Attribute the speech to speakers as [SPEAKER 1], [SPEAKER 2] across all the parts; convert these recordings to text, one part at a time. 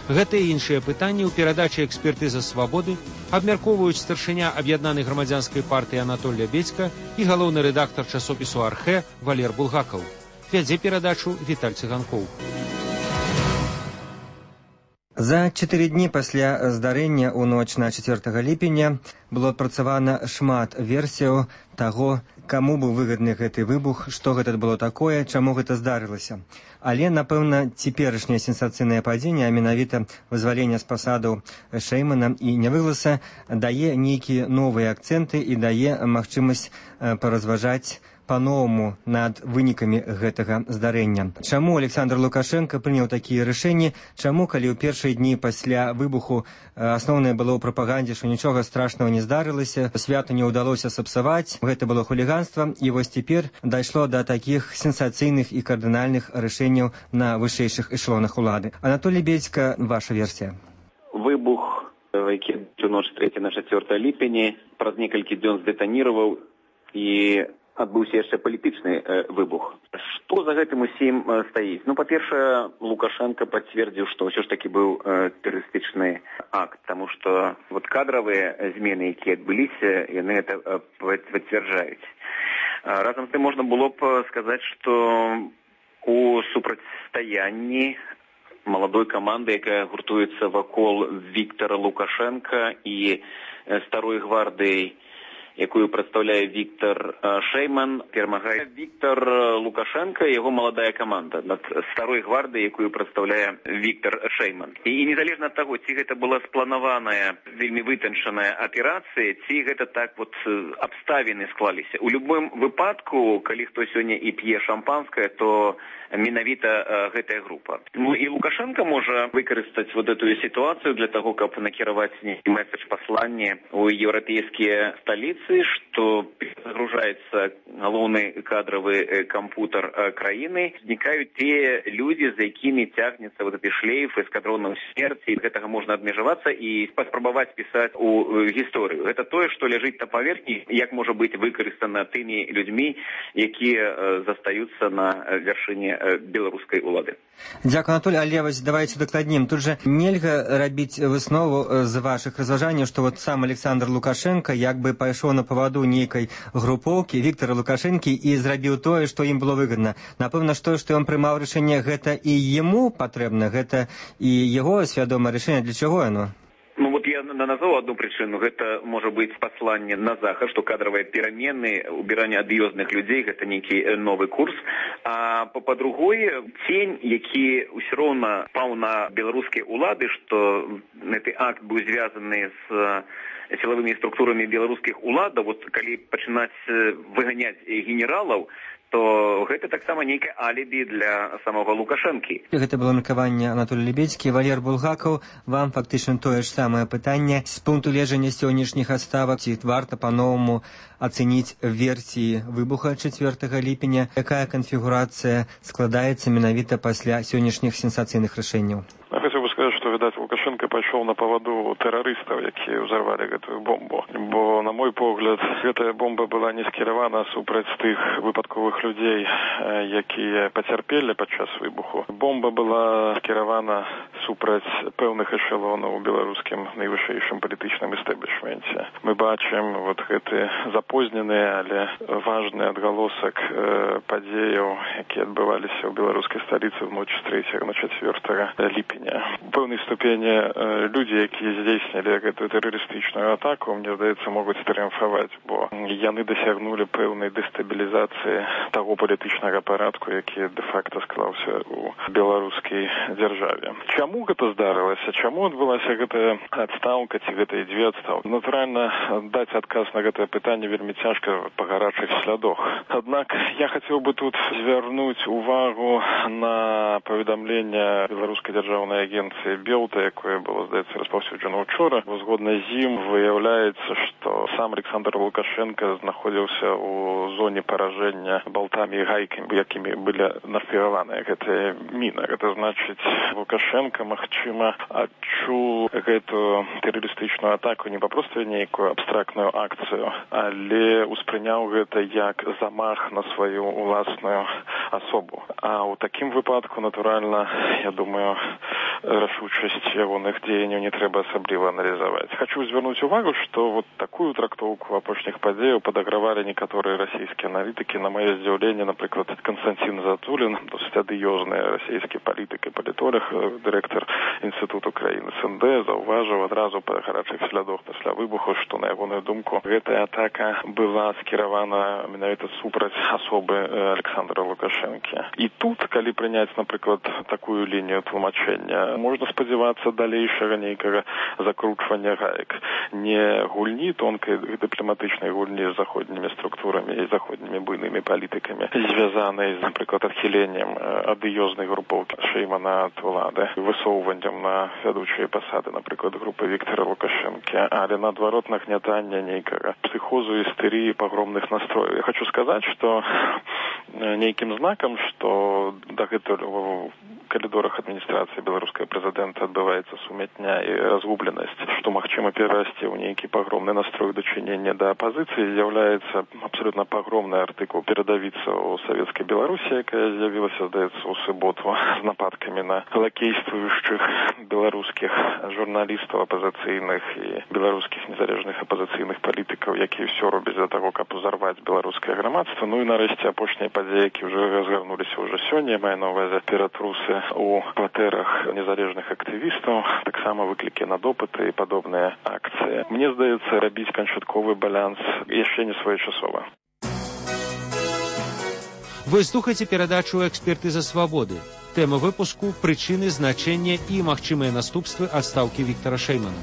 [SPEAKER 1] Гэтыя і іншыя пытанні ў перадачы «Экспертыза свабоды» абмяркоўваюць старшыня аб'яднанай грамадзянскай партыі Анатоль Лябедзька і галоўны рэдактар часопісу «Архэ» Валер Булгакаў. Вядзе перадачу Віталь Цыганкоў.
[SPEAKER 2] За 4 дні пасля здарэння ў ноч на 4 ліпеня было адпрацавана шмат версіяў таго, каму быў выгадны гэты выбух, што гэта было такое, чаму гэта здарылася. Але, напэўна, цяперашняе сенсацыйнае падзенне, а менавіта вызваленне з пасадаў Шэймана і Нявыгласа, дае нейкія новыя акцэнты і дае магчымасць паразважаць па-новаму над вынікамі гэтага здарэння. Чаму Александр Лукашенко прыняў такія рашэнні? Чаму, калі ў першыя дні пасля выбуху асноўнае было ў прапагандзе, што нічога страшнага не здарылася, святу не ўдалося сапсаваць, гэта было хуліганства, і вось цяпер дайшло да такіх сенсацыйных і кардынальных рашэнняў на вышэйшых эшелонах улады. Анатоль Лябедзька, ваша версія.
[SPEAKER 3] Выбух, які у ноч 3 на 4 ліпеня, праз некалькі дзён здэтаніраваў і адбыўся яшчэ палітычны выбух. Што за гэтым усім стаіць? Ну, па-першае, Лукашенко пацвердзіў, што ўсё ж такі быў тэрарыстычны акт, таму што вот кадравыя змены, якія адбыліся, яны гэта пацвярджаюць. Разам з тым можна было б сказаць, што у супрацьстаянні маладой каманды, якая гуртуецца вакол Віктора Лукашенка і старой гвардыі, якую прадстаўляе Віктор Шэйман, перамагае Віктор Лукашенко і яго маладая каманда над старой гвардыяй, якую прадстаўляе Віктор Шэйман. І незалежна ад таго, ці гэта была спланаваная, вельмі вытанчаная аперацыя, ці гэта так вот абставіны склаліся. У любым выпадку, калі хто сёння і п'е шампанскае, то менавіта гэтая група. Ну і Лукашенко можа выкарыстаць вот эту сітуацыю для таго, каб накіраваць нейкі месседж паслання ў еўрапейскія сталіцы, что загружается галоўны кадровый компьютер краіны, узнікаюць те люди, за якімі цягнецца вот эти шлейфы эскадронаў смерти, і гэтага можна адмежавацца і паспрабаваць пісаць у гісторыю. Гэта тое, што ляжыць на паверхні, як можа быць выкарыстана тымі людзьмі, якія застаюцца на вяршыні беларускай улады.
[SPEAKER 2] Дзякую, Анатоль. Але вось давайте дакладнем. Тут же нельга рабіць выснову з вашых разважанняў, што вот сам Александр Лукашенко як бы пайшоў на паваду нейкай групоўкі Віктора Лукашэнкі і зрабіў тое, што ім было выгадна. Напэўна, што ён прымаў рашэнне, гэта і яму патрэбна, гэта і яго свядомае рашэнне. Для чаго яно?
[SPEAKER 3] Ну вот я назвал одну причину. Это может быть послание на Захад, что кадровые перемены, убирание адыёзных людей, это некий новый курс. А по-другое, тень, які ўсё роўна паў на беларускія улады, что гэты акт быў звязаны с силовыми структурами беларускіх уладаў, вот калі пачынаць выганяць генералаў, то гэта таксама нейкае алібі для самого Лукашэнкі.
[SPEAKER 2] Гэта было меркаванне Анатоль Лябедзькі. Валер Булгакаў, вам фактычна тое ж самае пытанне. З пункту гледжання сённяшніх адставак, ці варта па-новаму ацэніць версіі выбуха 4 ліпеня? Якая канфігурацыя складаецца менавіта пасля сённяшніх сенсацыйных рашэнняў?
[SPEAKER 4] Я хотел бы сказать, что, видать, Лукашенко пошел на поводу террористов, якія взорвали гэтую бомбу. Бо, на мой погляд, гэтая бомба была не скіравана супраць тых выпадковых людей, якія пацярпелі падчас выбуху. Бомба была скіравана супраць пэўных эшелонаў у беларускім найвышэйшым палітычным эстэблішменце. Мы бачым вот гэты запознены, але важны адгалосак падзеяў, якія адбываліся ў беларускай сталіцы в ноч з 3 на 4 ліпеня. У пэўнай ступені людзі, якія здзейснілі гэтую тэрарыстычную атаку, мне здаецца, могуць трыумфаваць, бо яны дасягнулі пэўнай дэстабілізацыі таго палітычнага парадку, які дэ-факта склаўся ў беларускай дзяржаве. Чаму гэта здарылася? Чаму адбылася гэтая адстаўка ці гэтыя дзве адстаўкі? Натуральна, даць адказ на гэтае пытанне вельмі цяжка па гарачых слядах. Аднак я хацеў бы тут звярнуць увагу на паведамленне беларускай дзяржаўнай агенцыі Белта, якое было, здаецца, распаўсюджана ўчора. Згодна з ім выяўляецца, што сам Александр Лукашенко знаходзіўся ў зоне паражэння болтамі і гайкамі, якімі былі нашпігаваныя гэтыя міны. Гэта значыць, Лукашенко, магчыма, адчуў гэту тэрарыстычную атаку не папросту нейкую абстрактную акцыю, але ўспрыняў гэта як замах на сваю уласную асобу. А ў такім выпадку, натуральна, я думаю, рашуча рашучасць ягоных дзеянняў не трэба асабліва аналізаваць. Хочу звярнуць увагу, што вот такую трактоўку апошніх падзеяў падагравалі некаторыя расійскія аналітыкі. На маё здзіўленне, напрыклад, Константин Затулин, досыць адыёзны расійскі палітык і палітолог, дырэктар Інстытуту краін СНД, заўважыў адразу па гарачых слядах пасля выбуху, што, на ягоную думку, гэтая атака была скіравана менавіта супраць асобы Александра Лукашэнкі. І тут, калі прыняць, напрыклад, такую лінію тлумачэння, можна спадзявацца далейшага нейкага закручвання гаек. Не гульні, тонкай дыпламатычнай гульні з заходнімі структурамі і заходнімі буйнымі палітыкамі, звязанай, напрыклад, адхіленнем адыёзнай групоўкі Шеймана ад улады, высоўваннем на вядучыя пасады, напрыклад, групы Віктора Лукашэнкі, але наадварот нагнятання нейкага псіхозу, істэрыі, пагромных настрояў. Я хочу сказаць, што нейкім знакам, што дагэтуль у калідорах адміністрацыі беларускага прэзідэнта адбываецца сумятня і разгубленасць, што магчыма перарасці ў нейкі пагромны настрой дачынення да апазіцыі, з'яўляецца абсалютна пагромны артыкул перадавіца ў савецкай Беларусі, якая з'явілася, здаецца, у суботу з нападкамі на лакействуючых беларускіх журналістаў апазіцыйных і беларускіх незалежных апазіцыйных палітыкаў, якія ўсё робяць для таго, каб узарваць беларускае грамадства. Ну і нарэшце апошнія падзеі, які ўжо разгарнуліся ўжо сёння, маю на ўвазе ператрусы у кватэрах незалежных актывістаў, таксама выклікі на допыты і падобныя акцыі. Мне здаецца, рабіць канчатковы баланс яшчэ не своечасова.
[SPEAKER 1] Вы слухаеце перадачу «Экспертыза свабоды». Тэма выпуску – прычыны, значэнне і магчымыя наступствы адстаўкі Віктора Шеймана.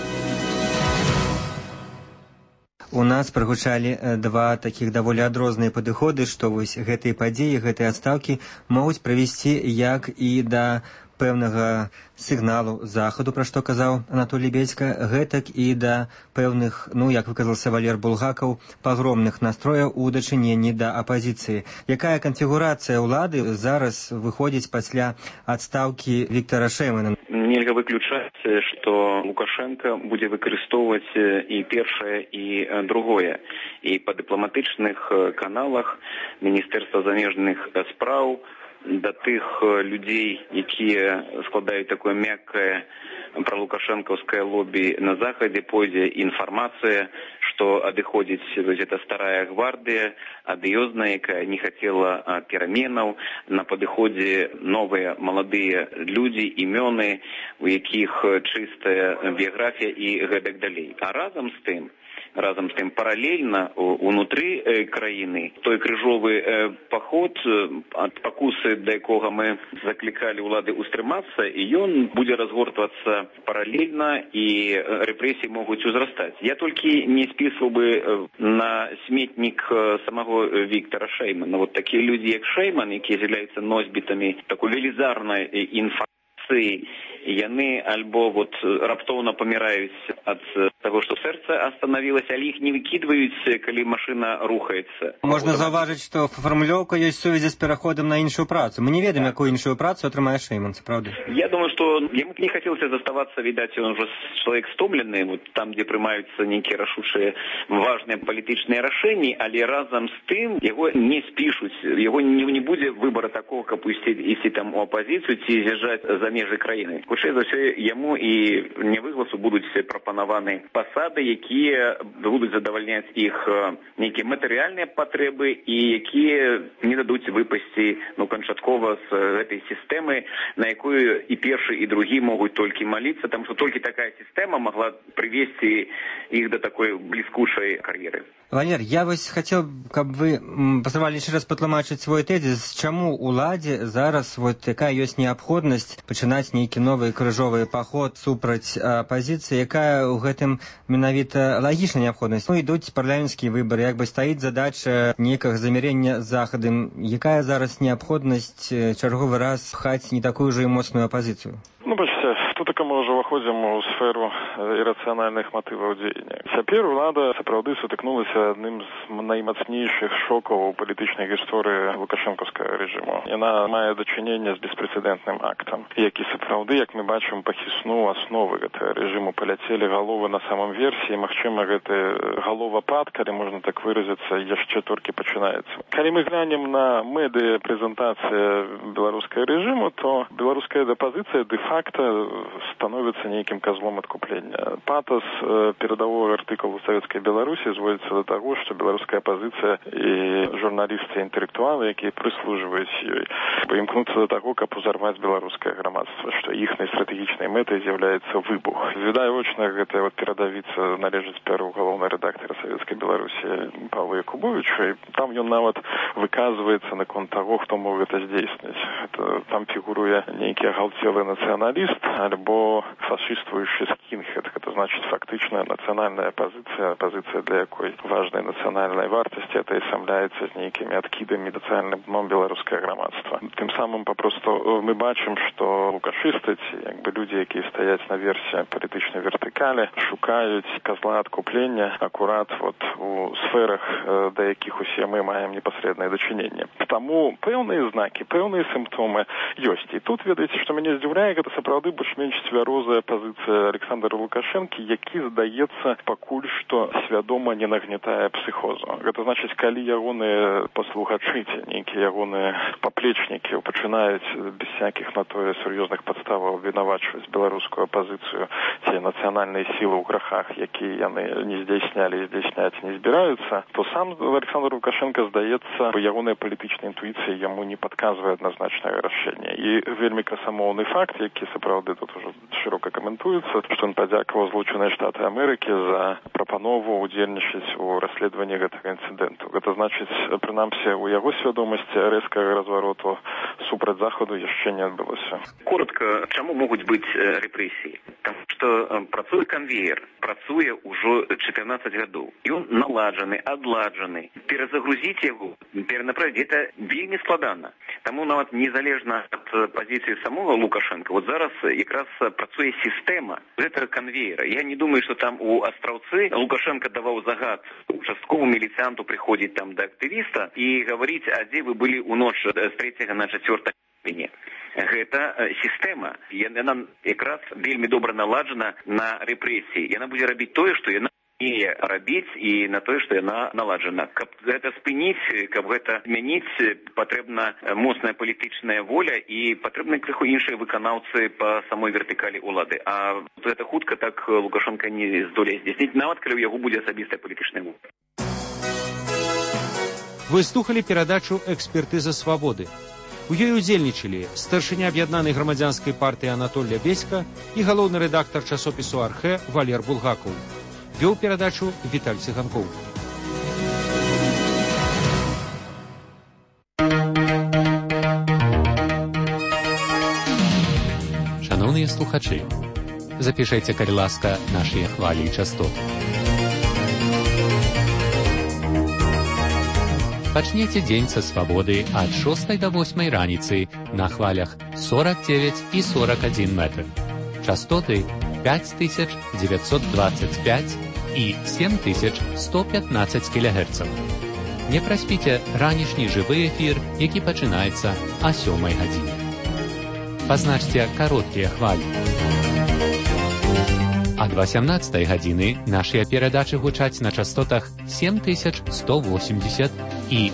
[SPEAKER 2] У нас прагучалі два такіх даволі адрозныя падыходы, што вось гэтыя падзеі, гэтыя адстаўкі могуць прывесці як і да пэўнага сігналу захаду, пра што казаў Анатолій Бецька, гэтак і да пэўных, як выказаўся Валер Булгакаў, пагромных настрояў у дачыненні да апазіцыі. Якая канфігурацыя ўлады зараз выходзіць пасля адстаўкі Віктора Шеймана?
[SPEAKER 3] Нельга выключаць, што Лукашенко будзе выкарыстоўваць і першае, і другое. І па дыпламатычных каналах Міністэрства замежных спраў да тых людзей, якія складаюць такое мяккае пралукашэнкаўскае лобі на захадзе, пойдзе інфармацыя, што адыходзіць гэта старая гвардыя, адыёзная, якая не хацела пераменаў, на падыходзе новыя маладыя людзі, імёны, у якіх чыстая біяграфія і гэтак далей. А разам з тым паралельна унутры краіны той крыжовы паход, ад пакусы, да якога мы заклікалі ўлады ўстрымацца, і ён будзе разгортвацца паралельна, і рэпрэсіі могуць узрастаць. Я толькі не спісваў бы на сметнік самого Віктора Шеймана. Вот такія людзі, як Шейман, якія з'яўляюцца носьбітамі такой велізарнай інфармацыі, яны альбо раптоўна паміраюць ад таго, што сэрца астанавілася, але іх не выкідваюць, калі машына рухаецца.
[SPEAKER 2] Можна заўважыць, што фармулёўка ёсць сувязі з пераходам на іншую працу. Мы не ведаем, якую іншую працу атрымае Шейман, правда?
[SPEAKER 3] Я думаю, што яму не хацелася заставацца, відаць, ён ужо чалавек стомлены, там, дзе прымаюцца нейкія рашучыя важныя палітычныя рашэнні, але разам з тым яго не спішуць, яго не будзе выбара такого, каб ісці там у апазіцыю ці з'язджаць за межы краіны. Хутчэй за ўсё, яму і нявыгласу будуць прапанаваны пасады, якія будуць задавальняць іх нейкія матэрыяльныя патрэбы і якія не дадуць выпасці канчаткова з гэтай сістэмы, на якую і першы, і другі могуць толькі маліцца, таму што толькі такая сістэма магла прывесці іх да такой бліскучай кар'еры.
[SPEAKER 2] Валер, я вось хацеў, каб вы паспрабавалі яшчэ раз патлумачыць свой тэзіс, чаму уладзе зараз якая ёсць неабходнасць пачынаць нейкі новы крыжовы паход супраць апазіцыі, якая ў гэтым менавіта лагічная неабходнасць. Ідуць парламенцкія выбары, стаіць задача нейкага замірення з захадам. Якая зараз неабходнасць чарговы раз пхаць не такую ж і моцную апазіцыю?
[SPEAKER 4] Бачце, тут мы ўжо ўваходзім у сферу ірацыянальных матываў дзеяння. Цяпер улада сапраўды сутыкнулася адным з наймацнейшых шокаў у палітычнай гісторыі лукашэнкаўскага рэжыму. Яна мае дачыненне з беспрэцэдэнтным актам, які сапраўды, як мы бачым, пахіснуў асновы гэтага рэжыму, паляцелі галовы на самом версе, і, магчыма, гэты галовапад, калі можна так выразіцца, яшчэ толькі пачынаецца. Калі мы глянем на медыа прэзентацыі беларускага рэжыму, то беларуская апазіцыя де-факта становіцца нейкім казлом адкуплення. Патас перадавога артыкулу савецкай Беларусі зводзіцца да таго, што беларуская апазіцыя і журналісты і інтэлектуалы, якія прыслужваюць ёй, імкнуцца да таго, каб узарваць беларускае грамадства, што іхнай стратэгічнай мэтай з'яўляецца выбух. Відавочна, гэтая перадавіца належыць перу галоўнага рэдактара савецкай Беларусі Павла Якубовича, і там ён нават выказваецца наконт таго, хто мог гэта здзейсніць. Там фігуруе нейкі агалтелы нацыяналіст альбо фашыствуючы скінхед. Гэта значыць фактычная нацыянальная апазіцыя, для якой важнай нацыянальнай вартасці атаясамляецца з нейкімі адкідамі нацыянальным дном беларускае грамадства. Тым самым папросту мы бачым, што лукашысты, ці людзі, якія стаяць наверсе палітычнай вертыкалі, шукаюць казла адкуплення акурат у сферах, да якіх усе мы маем непасрэднае дачыненне. Таму пэўныя знакі, пэўныя сімптомы ёсць. І тут, ведаеце, што мяне здзіўляе, гэта сапраўды больш-менш цвярозая пазіцыя Александра Лукашэнкі, які, здаецца, пакуль што свядома не нагнятае псіхозу. Гэта значыць, калі ягоныя паслухачы, нейкія ягоныя паплечнікі пачынаюць без всякіх на тое сур'ёзных падставаў вінавачваць беларускую апазіцыю ці нацыянальныя сілы ў грахах, якія яны не здзейснялі і здзейсняць не збіраюцца, то сам Александр Лукашенко, здаецца, ягоная палітычная інтуіцыя яму не падказвае адназначнае рашэнне. І вельмі красамоўны факт, які сапраўды тут ужо шырока каментуецца, што ён падзякаваў Злучаныя Штаты Амерыкі за прапанову удзельнічаць у расследаванні гэтага інцыдэнту. Гэта значыць, прынамсі, у яго свядомасці рэзкага развароту супраць Захаду яшчэ не адбылося.
[SPEAKER 3] Коротко, чаму могуць быць рэпрэсіі? Таму што працуе канвеер, працуе ўжо 14 гадоў. Ён наладжаны, адладжаны. Перазагрузіць яго, перанаправіць, гэта вельмі складана. Таму нават незалежна ад пазіцыі самого Лукашенко, зараз якраз працуе сістэма гэтага канвеера. Я не думаю, што там у Астраўцы Лукашенко даваў загад участковому міліцыянту прыходзіць там да актывіста і гаварыць, а дзе вы былі ў ноч з 3 на 4 ліпеня. Гэта сістэма. Яна якраз вельмі добра наладжана на рэпрэсіі. Яна будзе рабіць тое, што яна не рабіць, і на тое, што яна наладжана. Каб гэта спыніць, каб гэта змяніць, патрэбна моцная палітычная воля і патрэбны крыху іншыя выканаўцы па самой вертыкалі ўлады. А гэта хутка так Лукашенко не здолее здзейсніць, нават калі ў яго будзе асабістая палітычная воля.
[SPEAKER 1] Вы слухали перадачу «Экспертыза свабоды». У ёй удзельнічалі старшыня аб'яднанай грамадзянскай партыі Анатолля Бецька і галоўны рэдактар часопісу «Архэ» Валер Булгакаў. Вёў перадачу Віталь Цыганкоў.
[SPEAKER 5] Шановныя слухачы, запішайце, калі ласка, нашыя хвалі і частоты. Пачніце дзень са свабоды ад 6 до 8 раніцы на хвалях 49 і 41 метр. Частоты 5925 і 7115 кГц. Не праспіце ранішні жывы эфір, які пачынаецца о 7 гадзіне. Пазначце кароткія хвалі. Ад 18 гадзіны нашыя перадачы гучаць на частотах 7180 і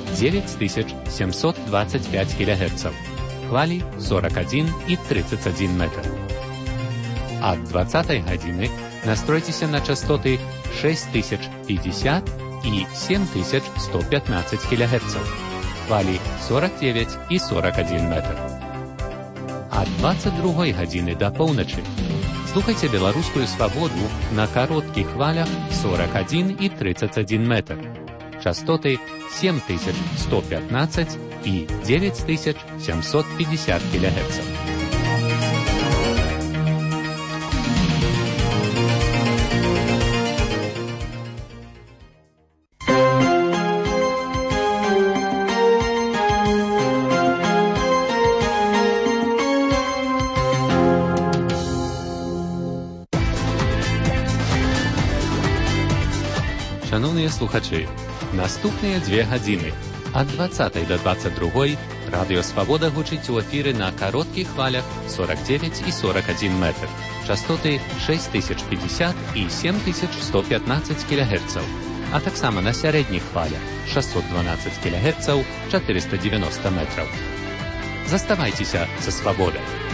[SPEAKER 5] 9725 кГц. Хвалі 41 і 31 метр. Ад 20 гадзіны настройцеся на частоты 6050 і 7115 кГц. Хвалі 49 і 41 метр. Ад 22 гадзіны да поўначы слухайце беларускую свабоду на кароткіх хвалях 41 і 31 метр. Частоты 7115 і 9750 кГц. Шановныя слухачы, наступныя 2 гадзіны ад 20 до 22 радыё Свабода гучыць у эфіры на кароткіх хвалях 49 і 41 метр. Частоты 6050 і 7115 кГц, а таксама на сярэдніх хвалях 612 кГц, 490 метраў. Заставайцеся са Свабодай.